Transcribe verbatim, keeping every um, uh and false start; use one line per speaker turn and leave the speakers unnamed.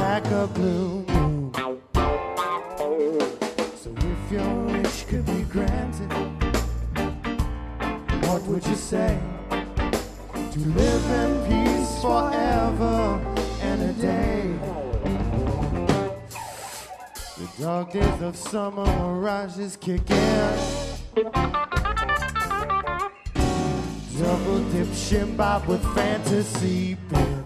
like a blue moon. So if your wish could be granted, what would you say? To live in peace forever and a day. The dark days of summer mirages kick in. Double dip shin bob with fantasy pins.